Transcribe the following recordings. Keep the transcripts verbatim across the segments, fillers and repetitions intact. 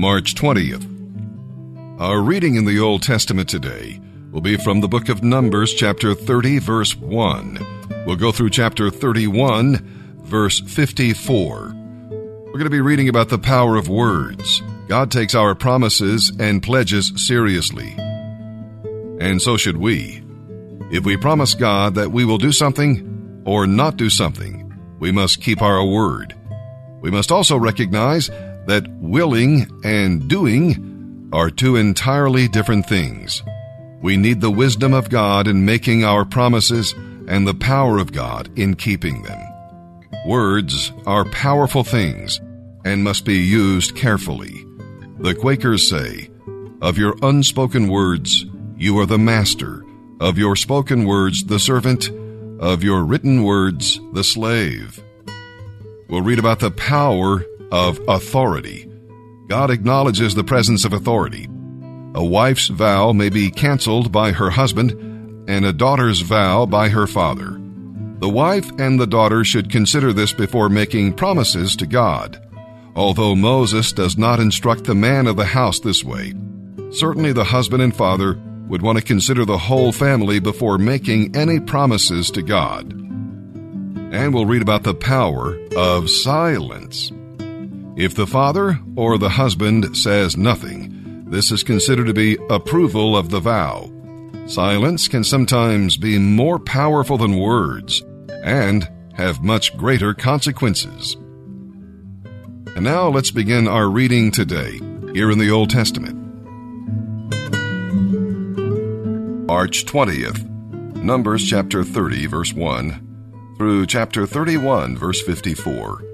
March twentieth. Our reading in the Old Testament today will be from the book of Numbers, chapter thirty, verse one. We'll go through chapter thirty-one, verse fifty-four. We're going to be reading about the power of words. God takes our promises and pledges seriously. And so should we. If we promise God that we will do something or not do something, we must keep our word. We must also recognize that willing and doing are two entirely different things. We need the wisdom of God in making our promises and the power of God in keeping them. Words are powerful things and must be used carefully. The Quakers say, "Of your unspoken words, you are the master. Of your spoken words, the servant. Of your written words, the slave." We'll read about the power of authority. God acknowledges the presence of authority. A wife's vow may be canceled by her husband, and a daughter's vow by her father. The wife and the daughter should consider this before making promises to God. Although Moses does not instruct the man of the house this way, certainly the husband and father would want to consider the whole family before making any promises to God. And we'll read about the power of silence. If the father or the husband says nothing, this is considered to be approval of the vow. Silence can sometimes be more powerful than words and have much greater consequences. And now let's begin our reading today, here in the Old Testament. March twentieth, Numbers chapter thirty, verse one, through chapter thirty-one, verse fifty-four.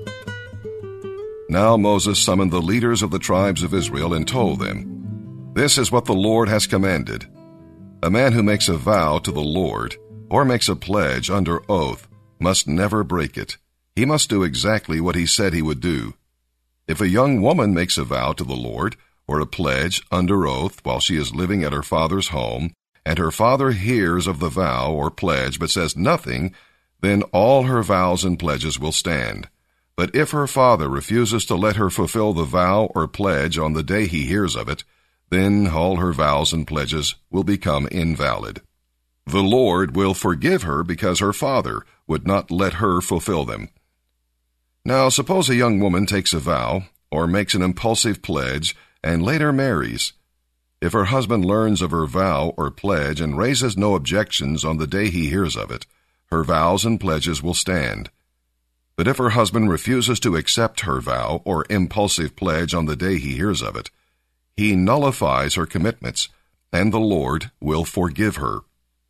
Now Moses summoned the leaders of the tribes of Israel and told them, "This is what the Lord has commanded. A man who makes a vow to the Lord, or makes a pledge under oath, must never break it. He must do exactly what he said he would do. If a young woman makes a vow to the Lord, or a pledge under oath while she is living at her father's home, and her father hears of the vow or pledge but says nothing, then all her vows and pledges will stand. But if her father refuses to let her fulfill the vow or pledge on the day he hears of it, then all her vows and pledges will become invalid. The Lord will forgive her because her father would not let her fulfill them." Now, suppose a young woman takes a vow or makes an impulsive pledge and later marries. If her husband learns of her vow or pledge and raises no objections on the day he hears of it, her vows and pledges will stand. But if her husband refuses to accept her vow or impulsive pledge on the day he hears of it, he nullifies her commitments, and the Lord will forgive her.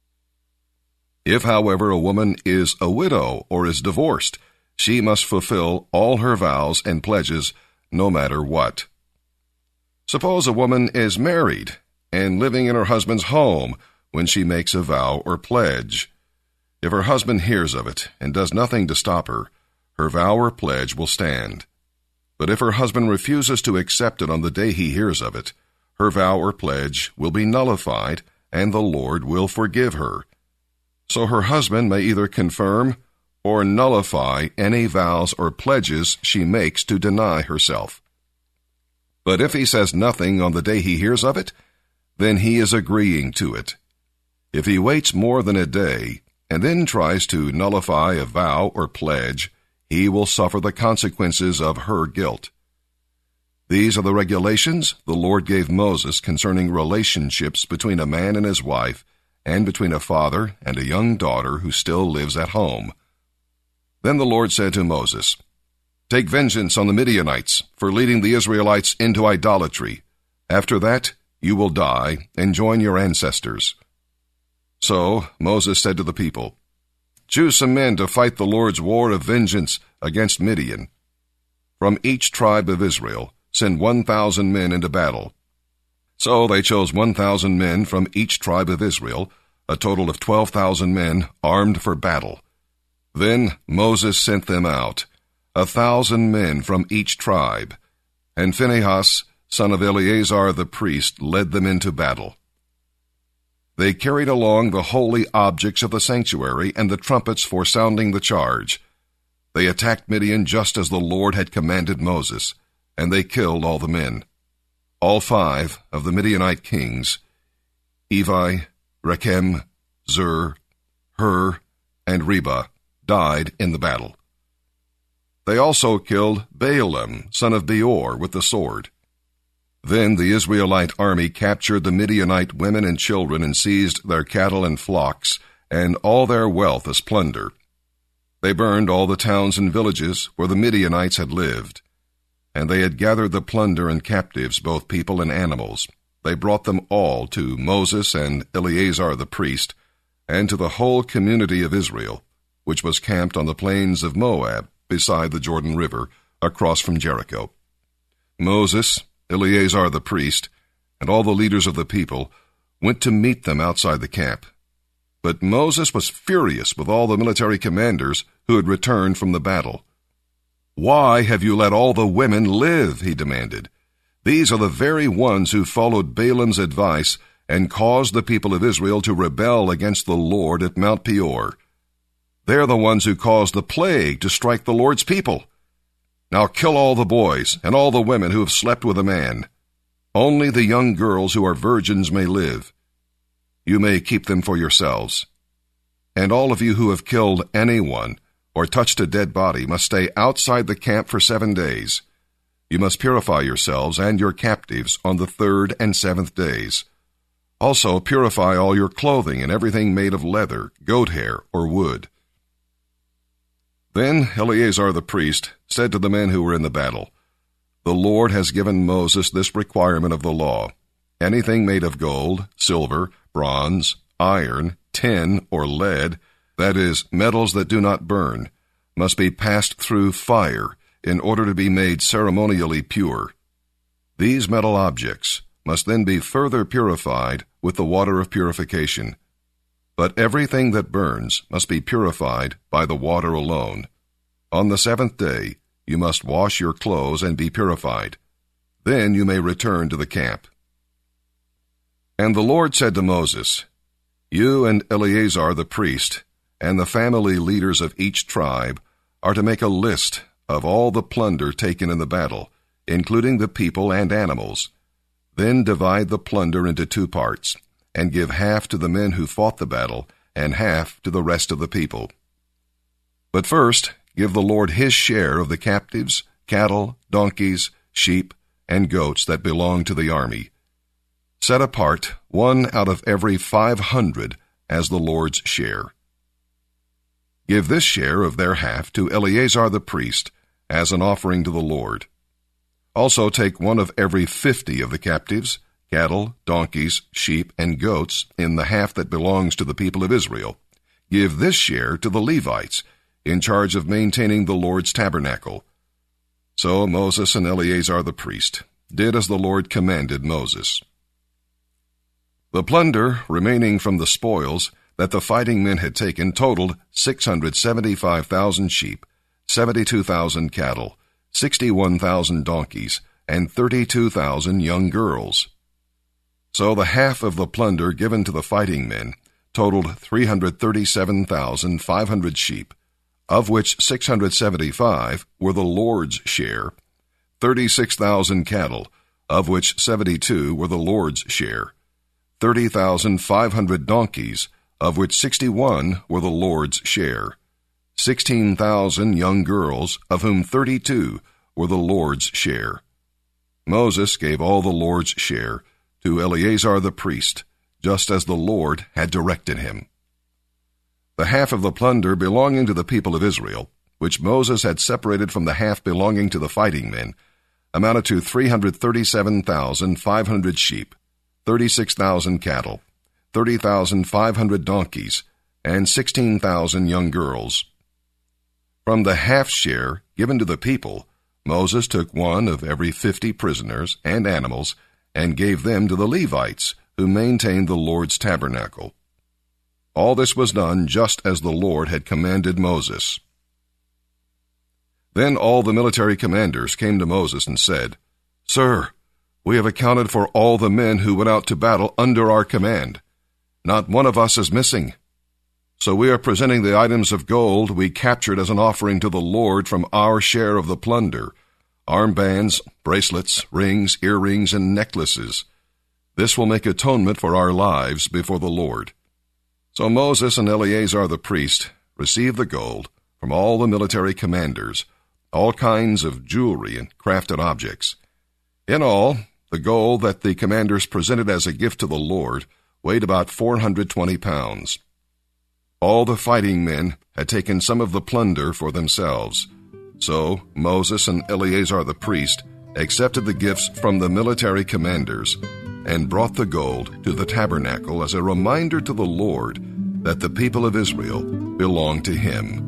If, however, a woman is a widow or is divorced, she must fulfill all her vows and pledges no matter what. Suppose a woman is married and living in her husband's home when she makes a vow or pledge. If her husband hears of it and does nothing to stop her, her vow or pledge will stand. But if her husband refuses to accept it on the day he hears of it, her vow or pledge will be nullified, and the Lord will forgive her. So her husband may either confirm or nullify any vows or pledges she makes to deny herself. But if he says nothing on the day he hears of it, then he is agreeing to it. If he waits more than a day and then tries to nullify a vow or pledge, he will suffer the consequences of her guilt. These are the regulations the Lord gave Moses concerning relationships between a man and his wife, and between a father and a young daughter who still lives at home. Then the Lord said to Moses, "Take vengeance on the Midianites for leading the Israelites into idolatry. After that, you will die and join your ancestors." So Moses said to the people, "Choose some men to fight the Lord's war of vengeance against Midian. From each tribe of Israel, send one thousand men into battle." So they chose one thousand men from each tribe of Israel, a total of twelve thousand men armed for battle. Then Moses sent them out, a thousand men from each tribe, and Phinehas, son of Eleazar the priest, led them into battle. They carried along the holy objects of the sanctuary and the trumpets for sounding the charge. They attacked Midian just as the Lord had commanded Moses, and they killed all the men. all five of the Midianite kings, Evi, Rechem, Zur, Hur, and Reba, died in the battle. They also killed Baalam, son of Beor, with the sword. Then the Israelite army captured the Midianite women and children and seized their cattle and flocks and all their wealth as plunder. They burned all the towns and villages where the Midianites had lived, and they had gathered the plunder and captives, both people and animals. They brought them all to Moses and Eleazar the priest, and to the whole community of Israel, which was camped on the plains of Moab, beside the Jordan River, across from Jericho. Moses, Eleazar the priest, and all the leaders of the people went to meet them outside the camp. But Moses was furious with all the military commanders who had returned from the battle. "Why have you let all the women live?" he demanded. "These are the very ones who followed Balaam's advice and caused the people of Israel to rebel against the Lord at Mount Peor. They're the ones who caused the plague to strike the Lord's people. Now kill all the boys and all the women who have slept with a man. Only the young girls who are virgins may live. You may keep them for yourselves. And all of you who have killed anyone or touched a dead body must stay outside the camp for seven days. You must purify yourselves and your captives on the third and seventh days. Also purify all your clothing and everything made of leather, goat hair, or wood." Then Eleazar the priest said to the men who were in the battle, "The Lord has given Moses this requirement of the law. Anything made of gold, silver, bronze, iron, tin, or lead, that is, metals that do not burn, must be passed through fire in order to be made ceremonially pure. These metal objects must then be further purified with the water of purification. But everything that burns must be purified by the water alone. On the seventh day you must wash your clothes and be purified. Then you may return to the camp." And the Lord said to Moses, "You and Eleazar the priest, and the family leaders of each tribe, are to make a list of all the plunder taken in the battle, including the people and animals. Then divide the plunder into two parts, and give half to the men who fought the battle, and half to the rest of the people. But first, give the Lord his share of the captives, cattle, donkeys, sheep, and goats that belong to the army. Set apart one out of every five hundred as the Lord's share. Give this share of their half to Eleazar the priest as an offering to the Lord. Also take one of every fifty of the captives, cattle, donkeys, sheep, and goats in the half that belongs to the people of Israel. Give this share to the Levites, in charge of maintaining the Lord's tabernacle." So Moses and Eleazar the priest did as the Lord commanded Moses. The plunder remaining from the spoils that the fighting men had taken totaled six hundred seventy-five thousand sheep, seventy-two thousand cattle, sixty-one thousand donkeys, and thirty-two thousand young girls. So the half of the plunder given to the fighting men totaled three hundred thirty-seven thousand five hundred sheep, of which six hundred seventy-five were the Lord's share, thirty-six thousand cattle, of which seventy-two were the Lord's share, thirty thousand five hundred donkeys, of which sixty-one were the Lord's share, sixteen thousand young girls, of whom thirty-two were the Lord's share. Moses gave all the Lord's share to Eleazar the priest, just as the Lord had directed him. The half of the plunder belonging to the people of Israel, which Moses had separated from the half belonging to the fighting men, amounted to three hundred thirty-seven thousand five hundred sheep, thirty-six thousand cattle, thirty thousand five hundred donkeys, and sixteen thousand young girls. From the half share given to the people, Moses took one of every fifty prisoners and animals and gave them to the Levites, who maintained the Lord's tabernacle. All this was done just as the Lord had commanded Moses. Then all the military commanders came to Moses and said, "Sir, we have accounted for all the men who went out to battle under our command. Not one of us is missing. So we are presenting the items of gold we captured as an offering to the Lord from our share of the plunder, armbands, bracelets, rings, earrings, and necklaces. This will make atonement for our lives before the Lord." So Moses and Eleazar the priest received the gold from all the military commanders, all kinds of jewelry and crafted objects. In all, the gold that the commanders presented as a gift to the Lord weighed about four hundred twenty pounds. All the fighting men had taken some of the plunder for themselves. So Moses and Eleazar the priest accepted the gifts from the military commanders and brought the gold to the tabernacle as a reminder to the Lord that the people of Israel belonged to him.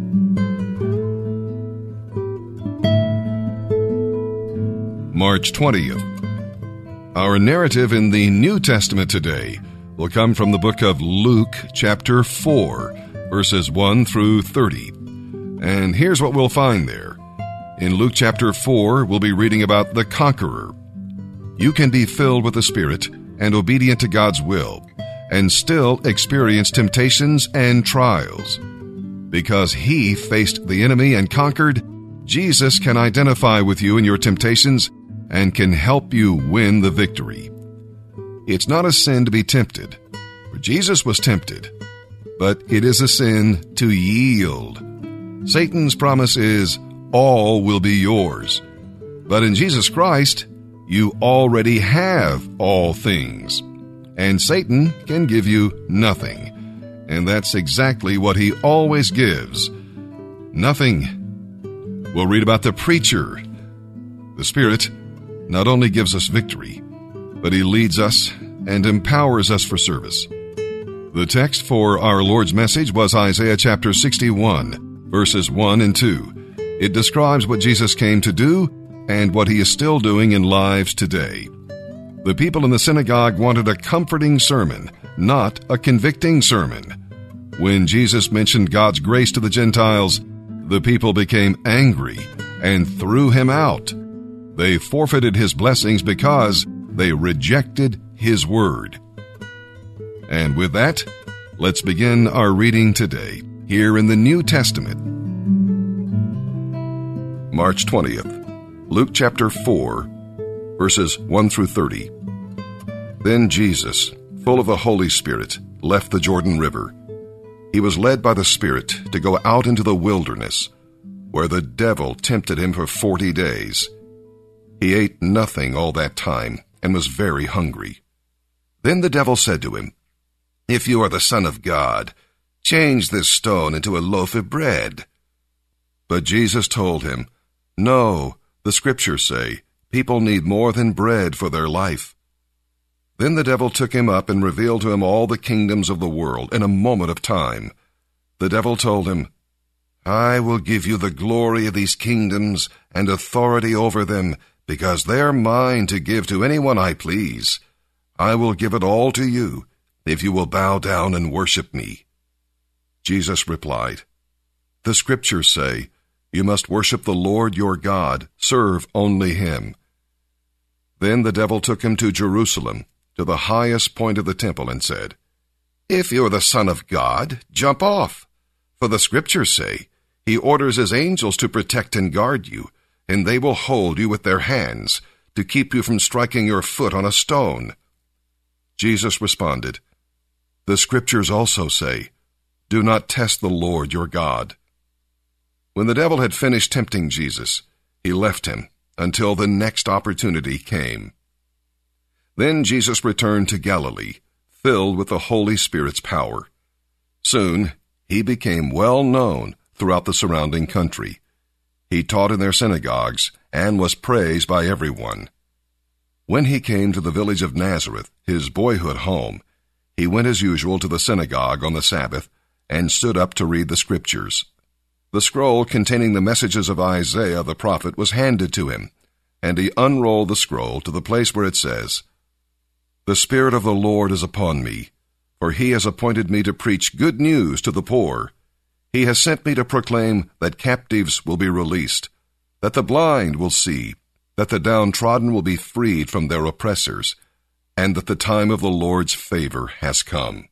March twentieth. Our narrative in the New Testament today will come from the book of Luke, chapter four, verses one through thirty. And here's what we'll find there. In Luke chapter four, we'll be reading about the conqueror. You can be filled with the Spirit and obedient to God's will, and still experience temptations and trials. Because he faced the enemy and conquered, Jesus can identify with you in your temptations and can help you win the victory. It's not a sin to be tempted, for Jesus was tempted, but it is a sin to yield. Satan's promise is, all will be yours. But in Jesus Christ, you already have all things. And Satan can give you nothing. And that's exactly what he always gives. Nothing. We'll read about the preacher. The Spirit not only gives us victory, but he leads us and empowers us for service. The text for our Lord's message was Isaiah chapter sixty-one, verses one and two. It describes what Jesus came to do and what he is still doing in lives today. The people in the synagogue wanted a comforting sermon, not a convicting sermon. When Jesus mentioned God's grace to the Gentiles, the people became angry and threw him out. They forfeited his blessings because they rejected his word. And with that, let's begin our reading today, here in the New Testament. March twentieth, Luke chapter four, verses one through thirty. Then Jesus, full of the Holy Spirit, left the Jordan River. He was led by the Spirit to go out into the wilderness, where the devil tempted him for forty days. He ate nothing all that time and was very hungry. Then the devil said to him, "If you are the Son of God, change this stone into a loaf of bread." But Jesus told him, "No, the Scriptures say, people need more than bread for their life." Then the devil took him up and revealed to him all the kingdoms of the world in a moment of time. The devil told him, "I will give you the glory of these kingdoms and authority over them, because they are mine to give to anyone I please. I will give it all to you, if you will bow down and worship me." Jesus replied, "The Scriptures say, you must worship the Lord your God, serve only him." Then the devil took him to Jerusalem, to the highest point of the temple, and said, "If you are the Son of God, jump off. For the Scriptures say, he orders his angels to protect and guard you, and they will hold you with their hands, to keep you from striking your foot on a stone." Jesus responded, "The Scriptures also say, do not test the Lord your God." When the devil had finished tempting Jesus, he left him until the next opportunity came. Then Jesus returned to Galilee, filled with the Holy Spirit's power. Soon he became well known throughout the surrounding country. He taught in their synagogues and was praised by everyone. When he came to the village of Nazareth, his boyhood home, he went as usual to the synagogue on the Sabbath and stood up to read the Scriptures. The scroll containing the messages of Isaiah the prophet was handed to him, and he unrolled the scroll to the place where it says, "The Spirit of the Lord is upon me, for he has appointed me to preach good news to the poor. He has sent me to proclaim that captives will be released, that the blind will see, that the downtrodden will be freed from their oppressors, and that the time of the Lord's favor has come."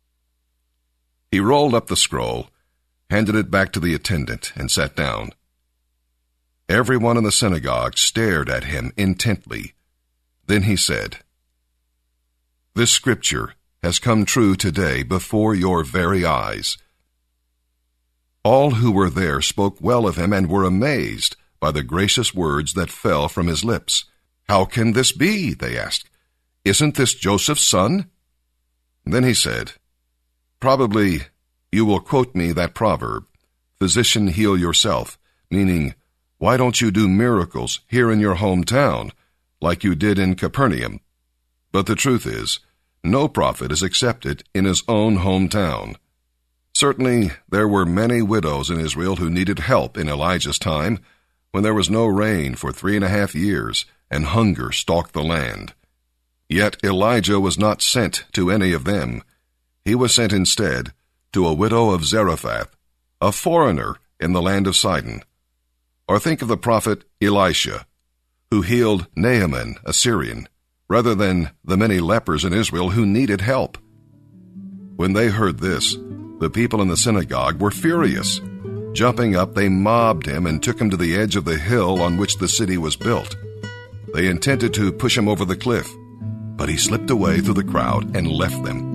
He rolled up the scroll, handed it back to the attendant, and sat down. Everyone in the synagogue stared at him intently. Then he said, "This scripture has come true today before your very eyes." All who were there spoke well of him and were amazed by the gracious words that fell from his lips. "How can this be?" they asked. "Isn't this Joseph's son?" Then he said, "Probably you will quote me that proverb, 'Physician, heal yourself,' meaning, why don't you do miracles here in your hometown, like you did in Capernaum? But the truth is, no prophet is accepted in his own hometown. Certainly, there were many widows in Israel who needed help in Elijah's time, when there was no rain for three and a half years, and hunger stalked the land. Yet Elijah was not sent to any of them. He was sent instead to a widow of Zarephath, a foreigner in the land of Sidon. Or think of the prophet Elisha, who healed Naaman, a Syrian, rather than the many lepers in Israel who needed help. When they heard this, the people in the synagogue were furious. Jumping up, they mobbed him and took him to the edge of the hill on which the city was built. They intended to push him over the cliff, but he slipped away through the crowd and left them.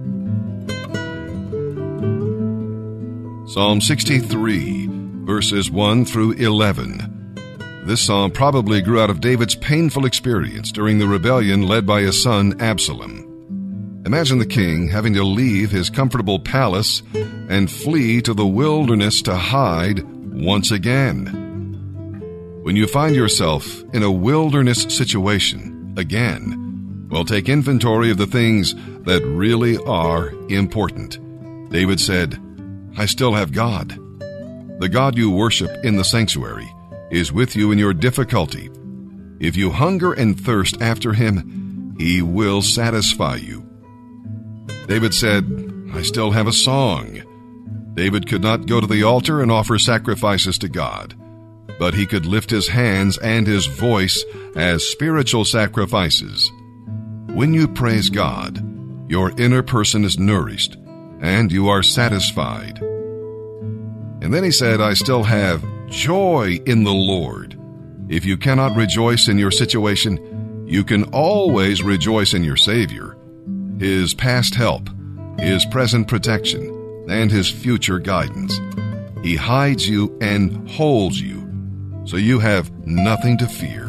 Psalm sixty-three, verses one through eleven. This psalm probably grew out of David's painful experience during the rebellion led by his son Absalom. Imagine the king having to leave his comfortable palace and flee to the wilderness to hide once again. When you find yourself in a wilderness situation again, well, take inventory of the things that really are important. David said, "I still have God." The God you worship in the sanctuary is with you in your difficulty. If you hunger and thirst after him, he will satisfy you. David said, "I still have a song." David could not go to the altar and offer sacrifices to God, but he could lift his hands and his voice as spiritual sacrifices. When you praise God, your inner person is nourished, and you are satisfied. And then he said, "I still have joy in the Lord." If you cannot rejoice in your situation, you can always rejoice in your Savior, his past help, his present protection, and his future guidance. He hides you and holds you, so you have nothing to fear.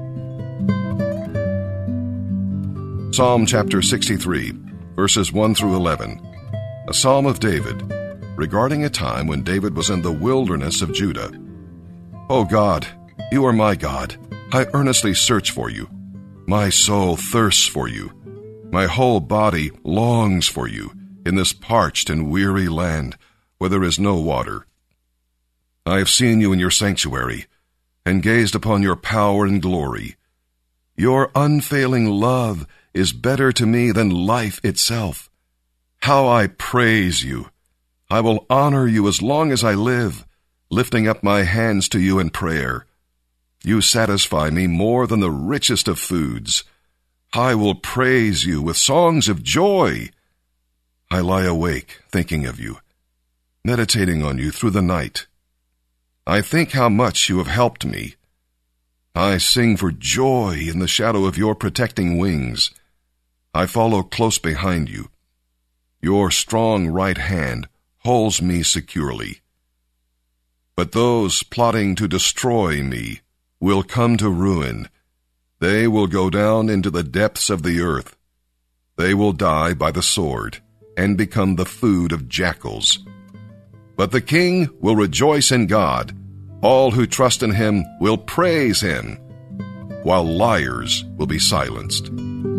Psalm chapter sixty-three, verses one through eleven. A psalm of David, regarding a time when David was in the wilderness of Judah. "O God, you are my God. I earnestly search for you. My soul thirsts for you. My whole body longs for you in this parched and weary land where there is no water. I have seen you in your sanctuary and gazed upon your power and glory. Your unfailing love is better to me than life itself. How I praise you! I will honor you as long as I live, lifting up my hands to you in prayer. You satisfy me more than the richest of foods. I will praise you with songs of joy. I lie awake thinking of you, meditating on you through the night. I think how much you have helped me. I sing for joy in the shadow of your protecting wings. I follow close behind you. Your strong right hand holds me securely. But those plotting to destroy me will come to ruin. They will go down into the depths of the earth. They will die by the sword and become the food of jackals. But the king will rejoice in God. All who trust in him will praise him, while liars will be silenced.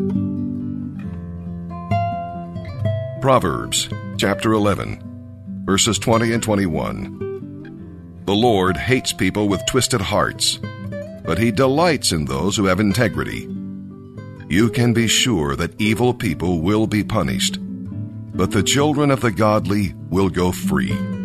Proverbs chapter eleven, verses twenty and twenty-one. The Lord hates people with twisted hearts, but he delights in those who have integrity. You can be sure that evil people will be punished, but the children of the godly will go free.